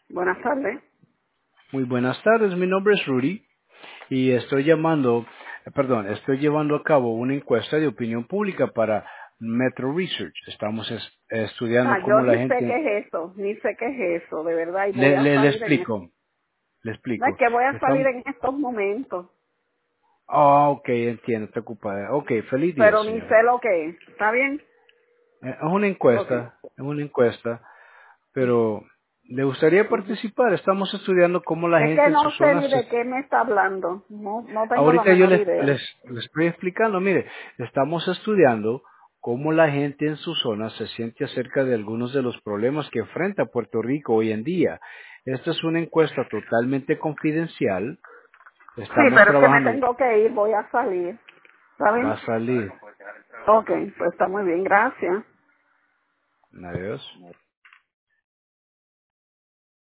Buenas tardes. Muy buenas tardes, mi nombre es Rudy y estoy llevando a cabo una encuesta de opinión pública para Metro Research. Estamos estudiando Yo cómo la ni sé gente, qué es eso, ni sé qué es eso, de verdad, y voy a le salir en... explico, le No es explico. que voy a salir Estamos, en estos momentos, ok, entiendo, está ocupada. Ok, feliz día, pero ni señora. sé lo que es. ¿Está bien? Ok. Es una encuesta, pero ¿le gustaría Ujú. participar? Estamos estudiando cómo la Es gente que en su no sé zona ni se. de qué me está hablando. No tengo la Ahorita yo menor idea. les estoy explicando, mire, estamos estudiando cómo la gente en su zona se siente acerca de algunos de los problemas que enfrenta Puerto Rico hoy en día. Esta es una encuesta totalmente confidencial. Sí, Estamos pero es que me trabajando, tengo que ir, voy a salir. ¿Está va bien? a salir. Ok, pues está muy bien, gracias. Adiós.